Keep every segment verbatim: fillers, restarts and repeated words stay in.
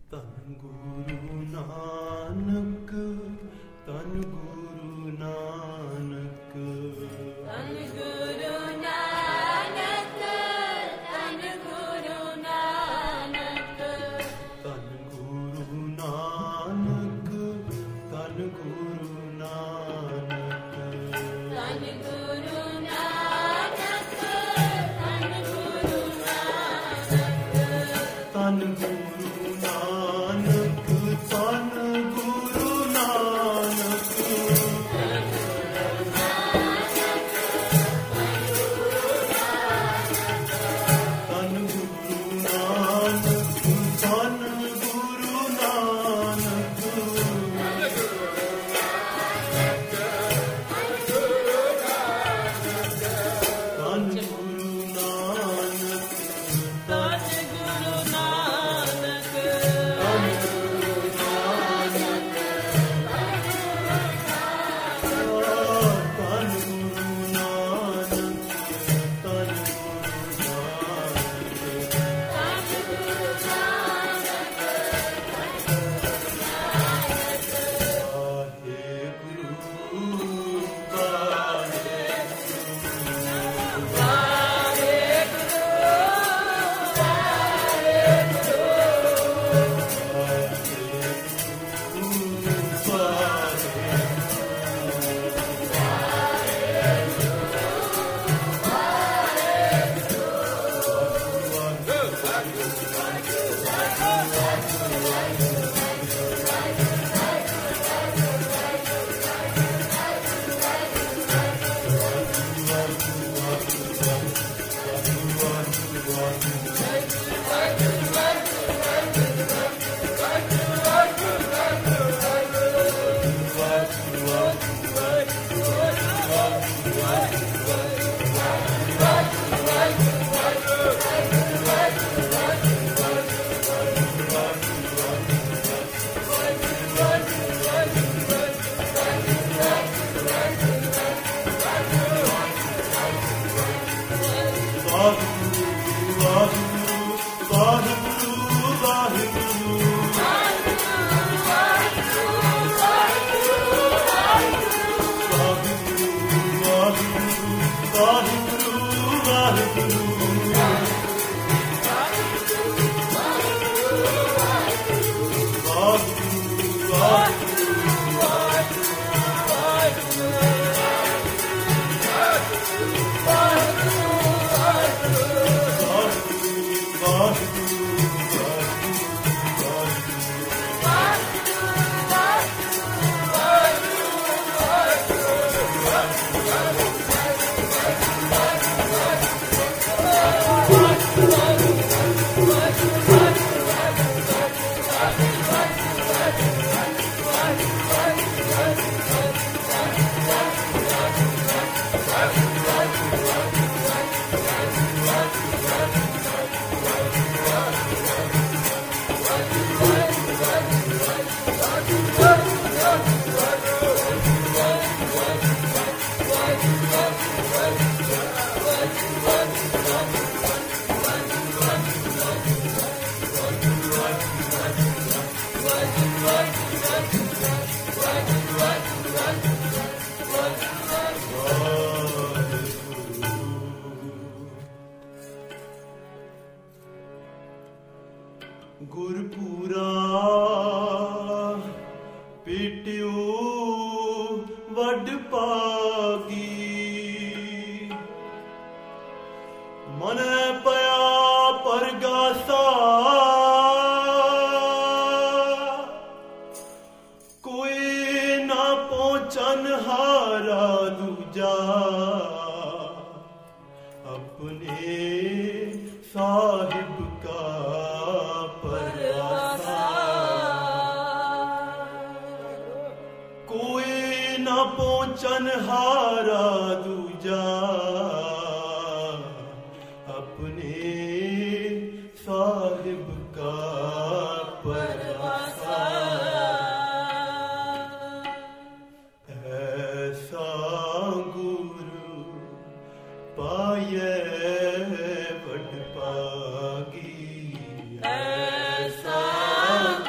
ਧੰਨ ਗੁਰੂ ਨਾਨਕ, ਧੰਨ ਗੁਰੂ ਨਾਨਕ, ਧੰਨ ਗੁਰੂ ਨਾਨਕ, ਧੰਨ ਗੁਰੂ ਨਾਨਕ, ਧੰਨ ਗੁਰੂ ਨਾਨਕ, ਧੰਨ ਗੁਰੂ ਨਾਨਕ, ਧੰਨ ਗੁਰੂ ਨਾਨਕ, ਧੰਨ ਗੁਰੂ ਨਾਨਕ, ਧੰਨ ਗੁਰੂ ਨਾਨਕ, ਧੰਨ ਗੁਰੂ ਗੁਰਪੂਰਾ ਪੀਟਿਓ ਵੱਡ ਪਾਗੀ, ਮਨ ਪਿਆ ਪਰਗਾਸਾ, ਕੋਈ ਨਾ ਪਹੁੰਚਨ ਹਾਰਾ ਦੂਜਾ, ਆਪਣੇ ਸਾਹਿਬ ਕਾ ਪਹੁੰਚਨ ਹਾਰਾ ਦੂਜਾ, ਆਪਣੇ ਸਾਹਿਬ ਕਾ ਪਰਵਾਸਾ, ਐਸਾ ਗੁਰੂ ਪਾਇਐ ਵੱਡ ਪਾਗੀ, ਐਸਾ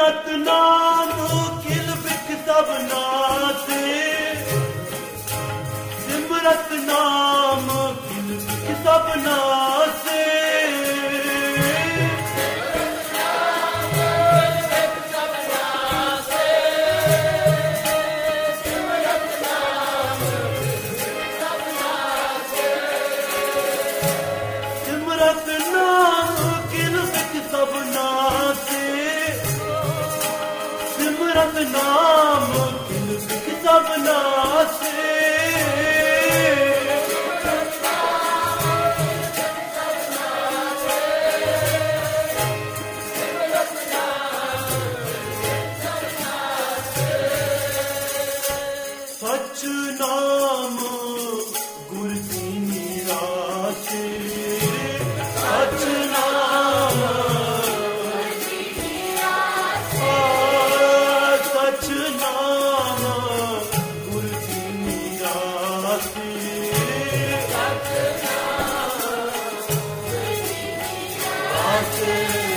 सिमरत नाम खिल बिख सबना से, सिमरत नाम खिल बिख सबना से, सिमरत नाम खिल बिख सबना से, सिमरत नाम खिल बिख सबना से, सच नाम गुर दीनी रासे, सच नाम सच नाम गुर दीनी रासे, रासे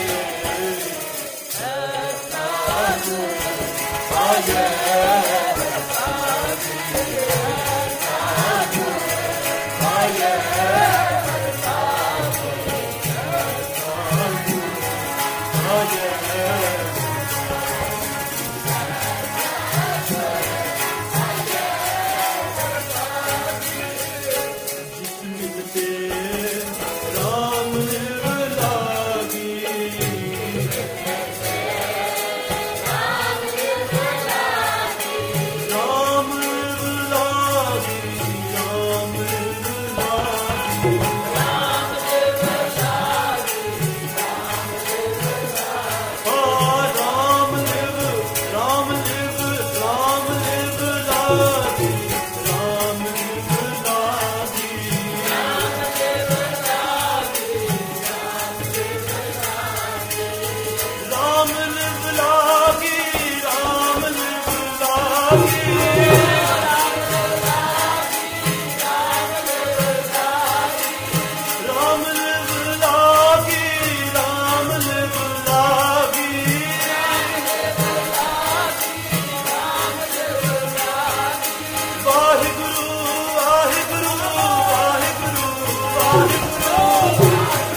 आये राम लिव लागी, राम लिव लागी, राम लिव लागी, हाँ राम लिव, राम लिव, राम लिव लागी, राम लिव लागी, राम लिव लागी, राम लिव लागी, राम लिव लागी, राम लिव लागी, वाहिगुरु वाहिगुरु वाहिगुरु वाहिगुरु,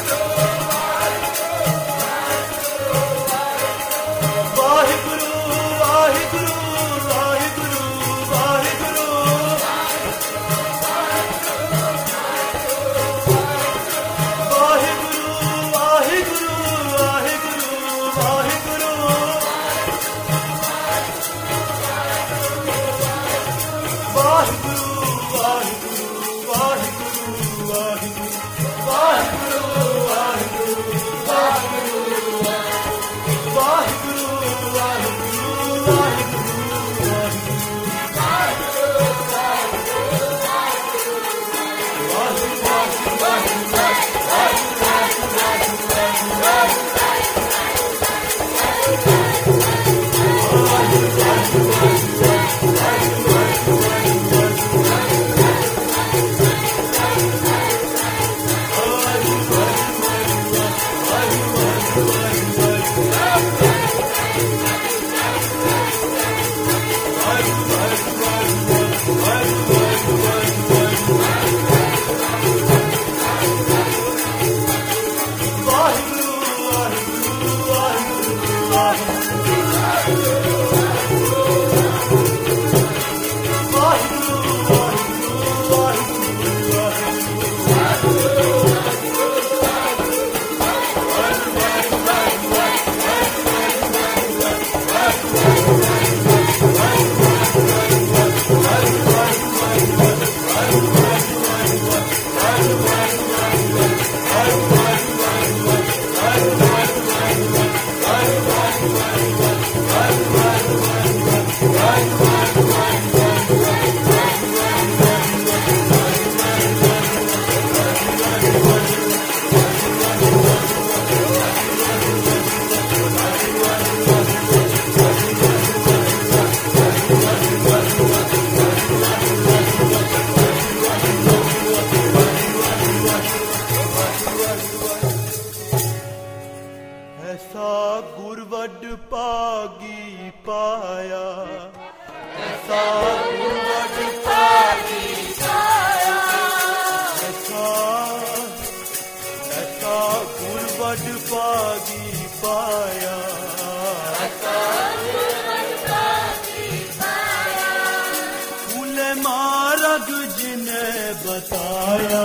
वाहिगुरु वाहिगुरु वाहिगुरु वाहिगुरु, वाहिगुरु वाहिगुरु वाहिगुरु वाहिगुरु, वाहिगुरु वाहिगुरु वाहिगुरु वाहिगुरु, वाहिगुरु वाहिगुरु वाहिगुरु, वाहिगुरु वाहिगुरु Bye. वड पागी पाया, ऐसा गुर वड पागी पाया, ऐसा ऐसा गुर वड पागी पाया, ऐसा गुर वड पागी पाया, फूले मार्ग जिने बताया,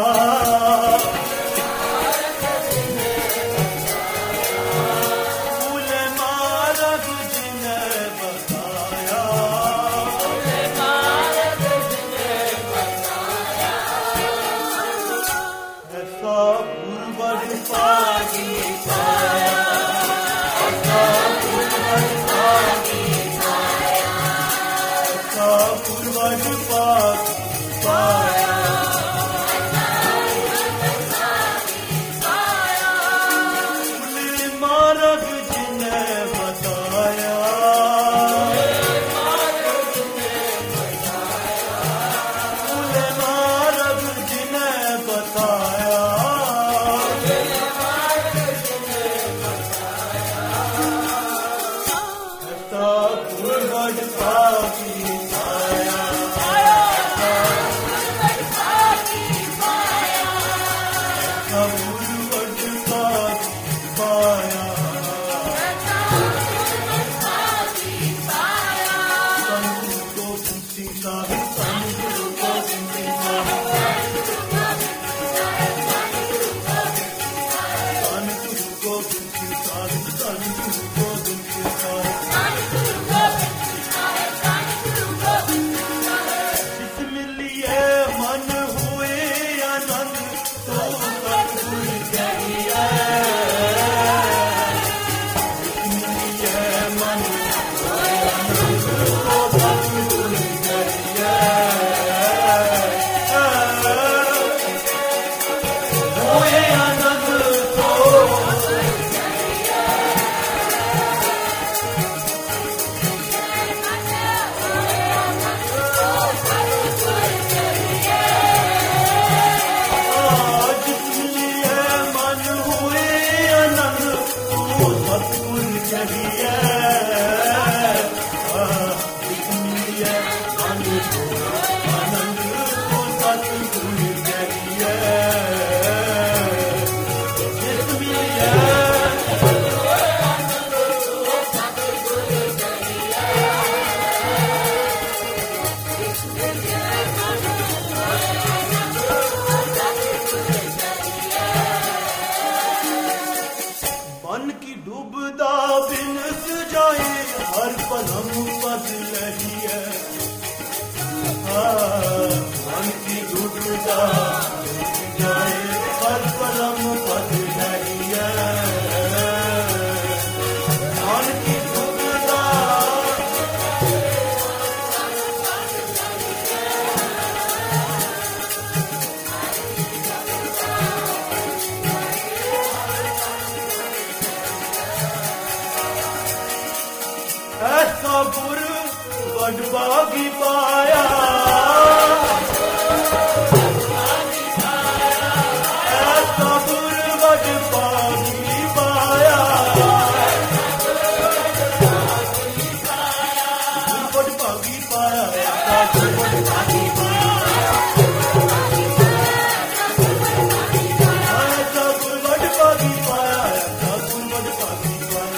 ऐसा गुर वड पागी पाया, ऐसा गुर वड पागी पाया, गुर वड पागी पाया, गुर वड पागी पाया, ऐसा गुर वड पागी पाया, ऐसा गुर वड पागी पाया।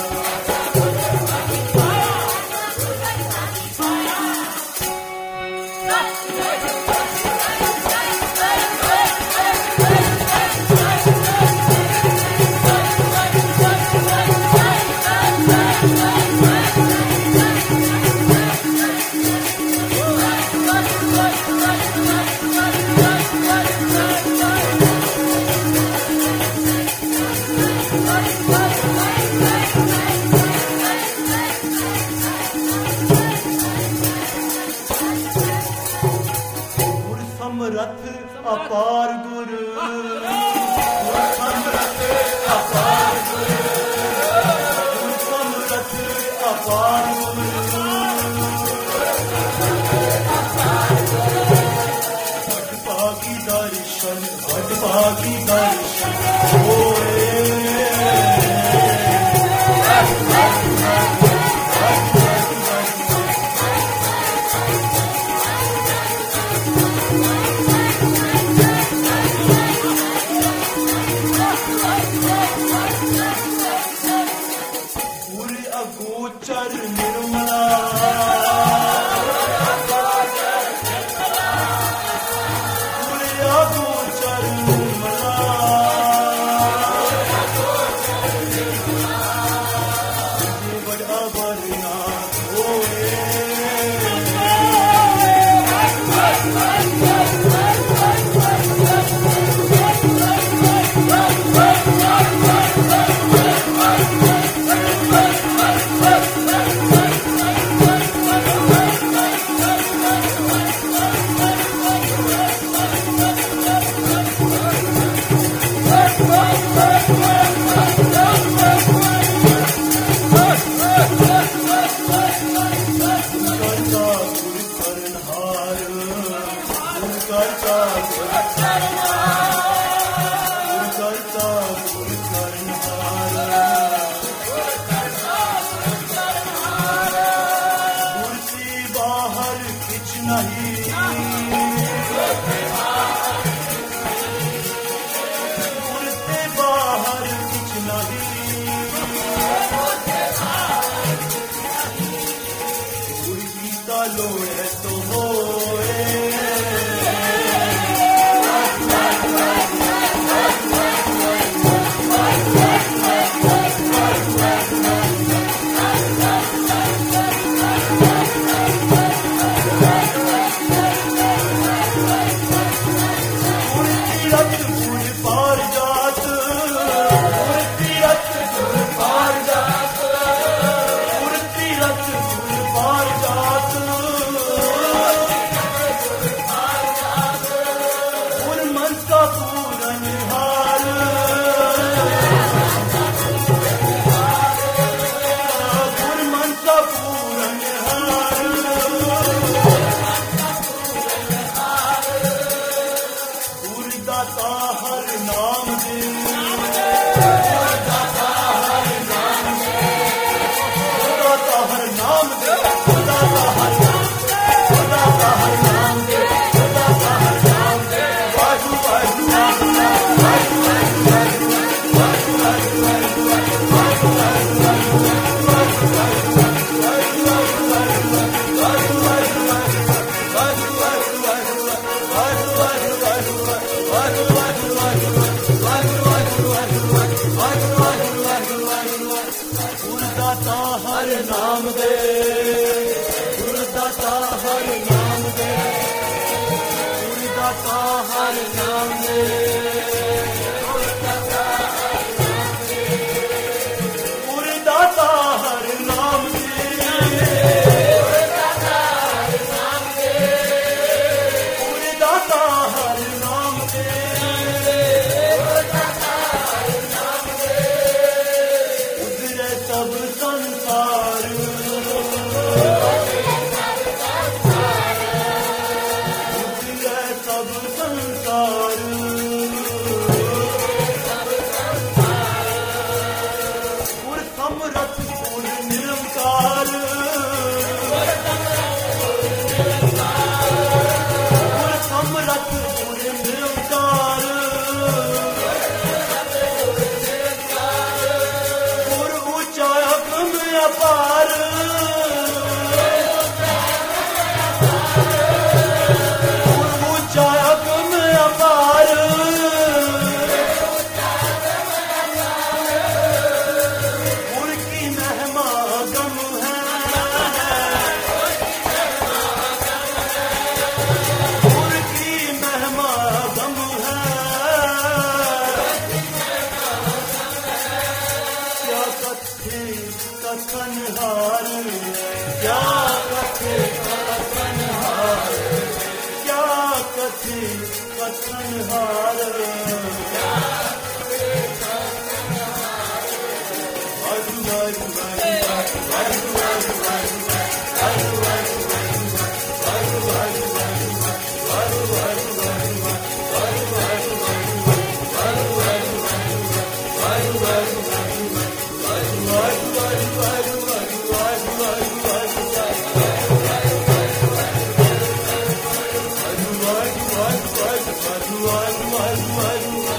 समरथ अपार गुर, समरथ अपार गुर, समरथ अपार गुर, वड पागी दर्शन, वड पागी दर्शन होए। गोचर निर्मला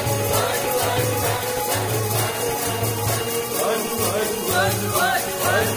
What?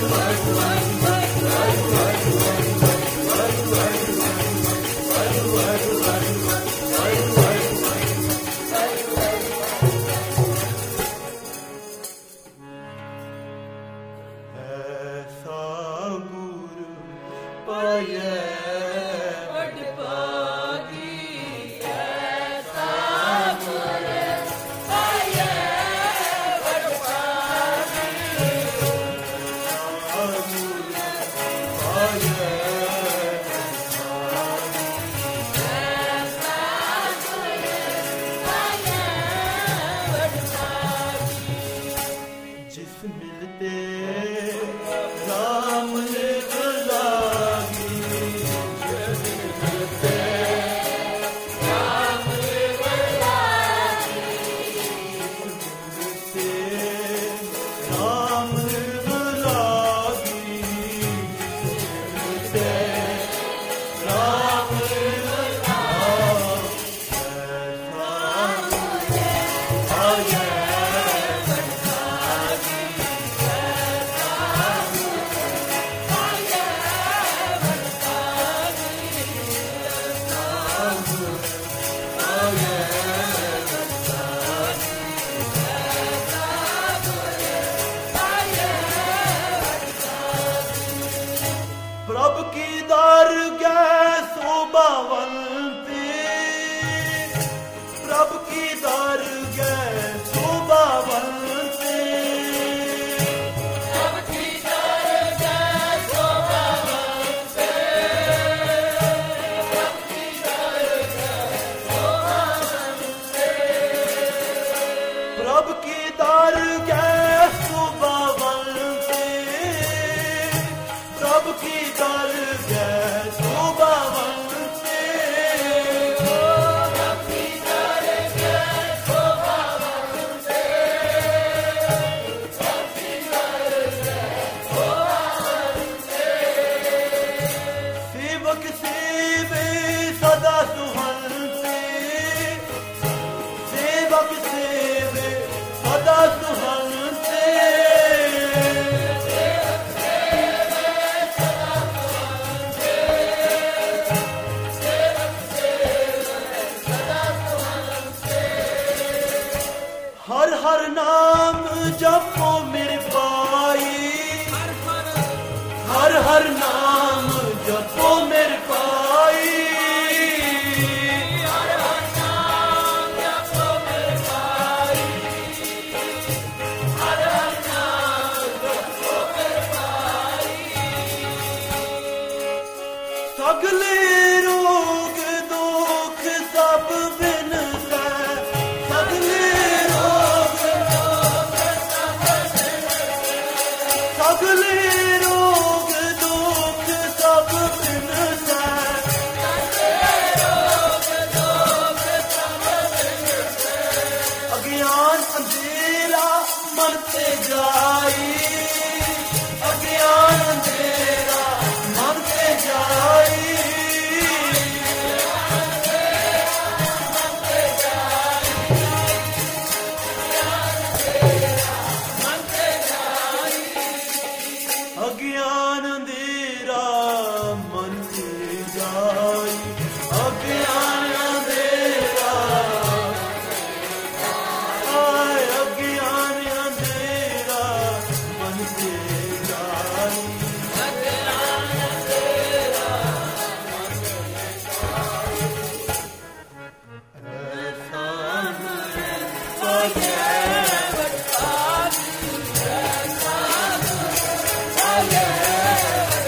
Oh yeah.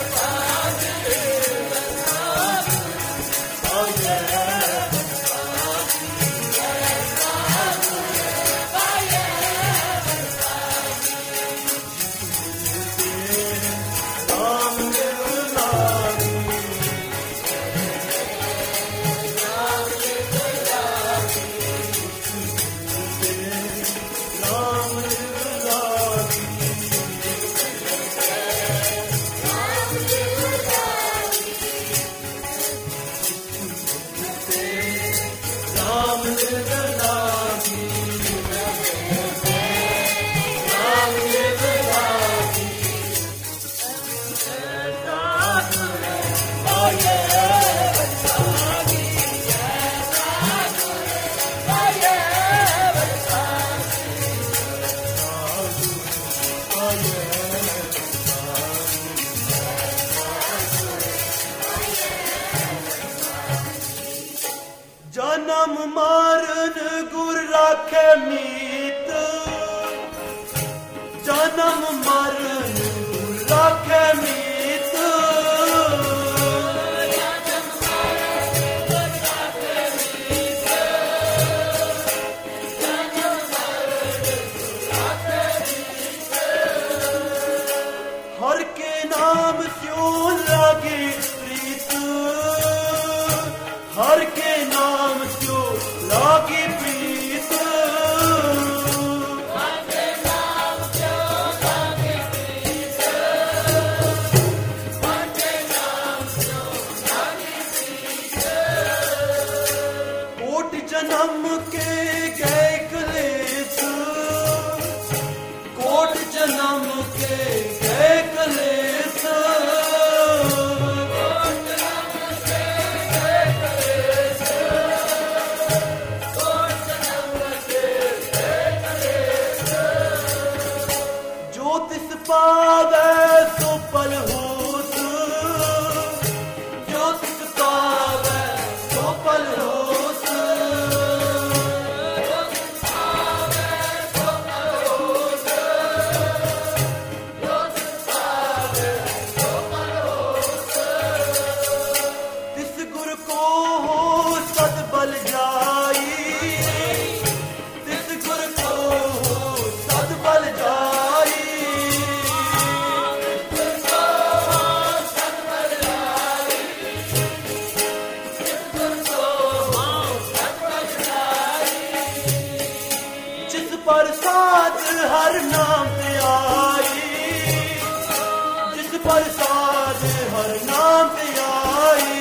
जन्म मारन गुर राखे मीत, जन्म मारन गुर राखे मीत, हर के नाम क्यों लागे प्रीत, हर के नाम क्यों लागे प्रीत, हर के नाम क्यों लागे प्रीत, हर के नाम क्यों लागे प्रीत। कोट जन्म के गए कलेस, कोट जन्म के गए कलेस, पावे तो पल होत, ज्योतिष पावे तो पल होत, ज्योतिष पावे तो पल होत, ज्योतिष पावे तो पल होत। तिस गुर को हो सद बल जाई, तिस गुर को हो सद बल जाई, प्रसाद हर नाम पे आई, जिस प्रसाद हर नाम पे आई,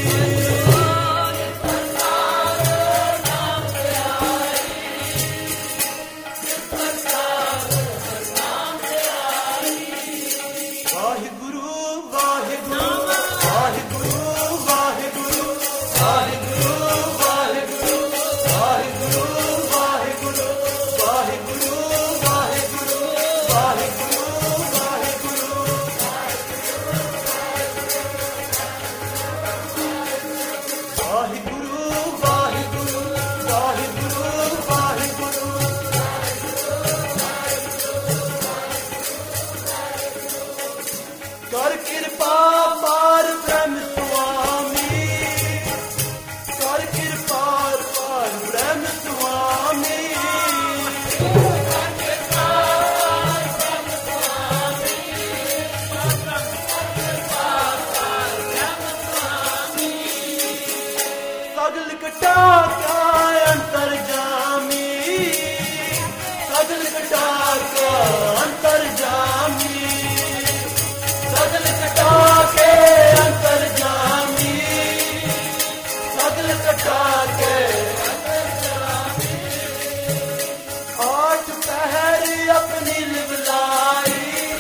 वाहे गुरु वाहे गुरु वाहे गुरु वाहे गुरु वाहे गुरु वाहे गुरु वाहे गुरु वाहे गुरु वाहे गुरु वाहे गुरु वाहे गुरु वाहे गुरु। वाहे गुरु वाहे गुरु वाहे गुरु वाहे गुरु। कर कृपा पार ब्रह्म स्वामी, कर कृपा पार ब्रह्म स्वामी, सगल कटा का अंतर जामी, सगल कटा का अंतर जामी, सगल कटा के अंतर जामी, सगल कटा के अंतर जामी। आठ पहर अपनी लिवलाई,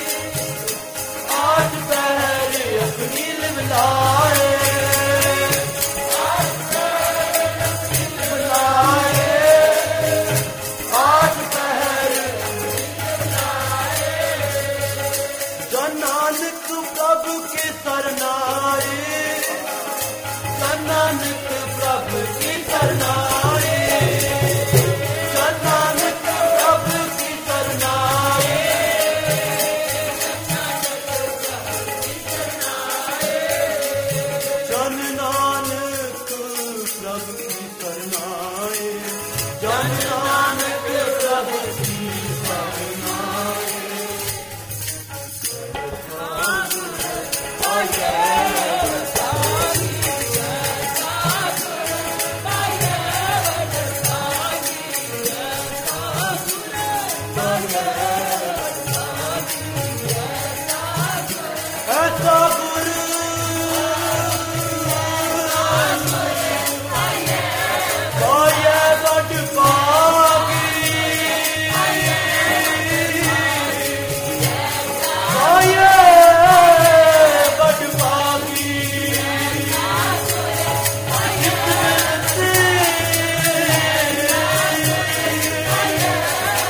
आठ पहर अपनी लिवलाई, आठ पहर अपनी लिवलाई, आठ पहर जन नानक प्रभु के सरनाए, जन नानक प्रभु की सरनाए, जन नानक प्रभु की सरनाए, जन नानक प्रभु की सरनाए, जन नानक प्रभु की सरनाए। ऐसा गुरु आये बड़ पागी, आये बड़ पागी,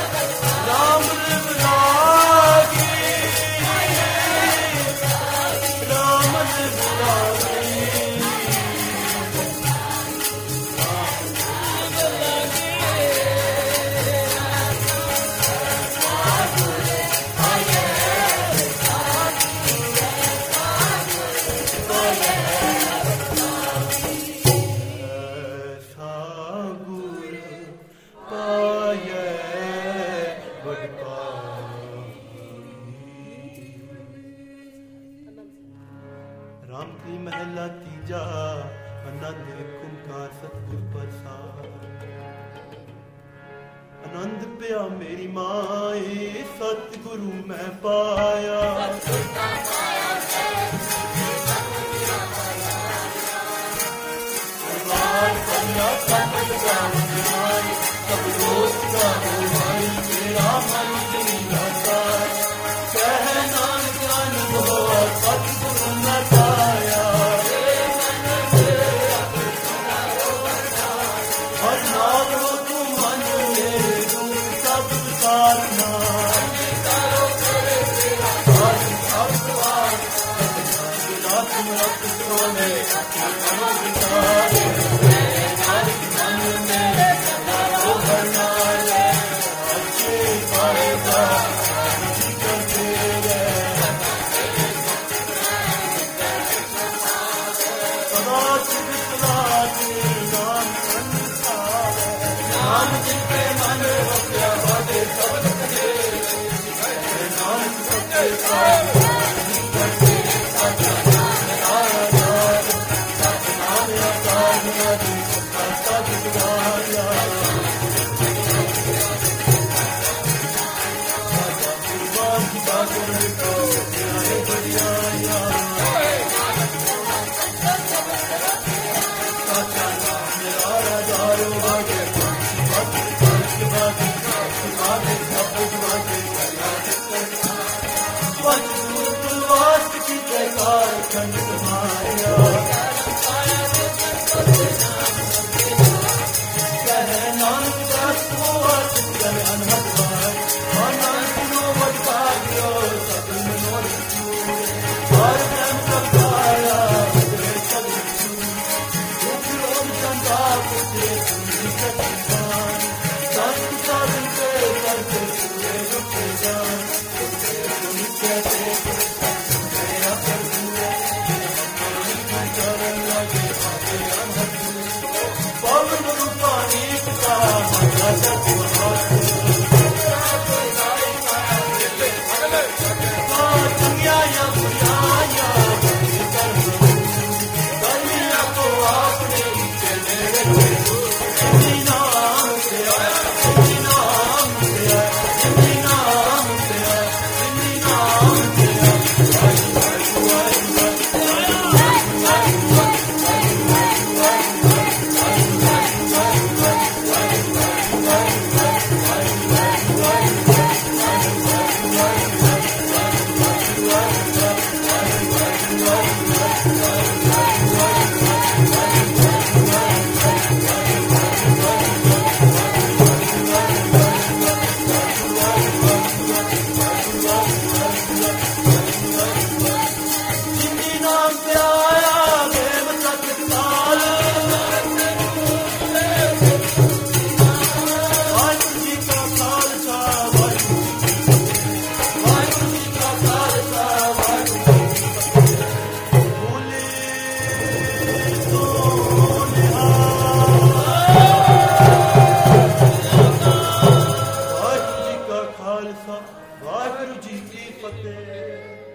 राम रागी, ਰਾਮ ਕੀ ਮਹਿਲਾ ਤੀਜਾ ਆਨੰਦ ਓੰਕਾਰ ਸਤਿਗੁਰ ਪ੍ਰਸਾਦ। ਆਨੰਦ ਪਿਆ ਮੇਰੀ ਮਾਏ ਸਤਿਗੁਰੂ ਮੈਂ ਪਾਇਆ। ਦਰਬਾਰ ਕਰਿਆ ਸਤਿ ਗਾਈ ਸਭ ਦੋਸਤ ਦਾ ਹੋਈ ਮੇਰਾ ਮਨ ਜੀਦਾ ਸਾਰ। ਕਹਿ ਨਾਨਕ ਅਨੁਭਵ ਸਤਿਗੁਰੂ ਮੈਂ ਪਾਇਆ। ਹਰ ਨਾਮ ਹੋ ਤੂੰ ਮਨ ਮੇਰੇ ਤੂੰ ਸਭ ਸਾਰਨਾ। ਤੁਮਰਤ ਸੋਨੇ ਮਨੋ ਵਿਚਾਰੇ ਨਾਨਕ ਮਨ ਮੇਰੇ ਸਦਾ ਭਰਨਾਲੇ। ਅੱਛੇ ਪਾਏਗਾ ਜਿਕਰ ਤੇਰੇ ਸਦਾ ਸਿਫਤ ਲਾਤੀ ਨਾਮ ਸੰਸਾਰ। ਨਾਮ ਜਿਤੇ ਮਨ ਵਸਿਆ ਵਾਦੇ ਸਬਦ ਕਰੇ ਨਾਨਕ ਸੱਚੇ ਪਾਤਸ਼ਾਹ। ਵਾਹਿਗੁਰੂ ਜੀ ਕੀ ਫਤਿਹ।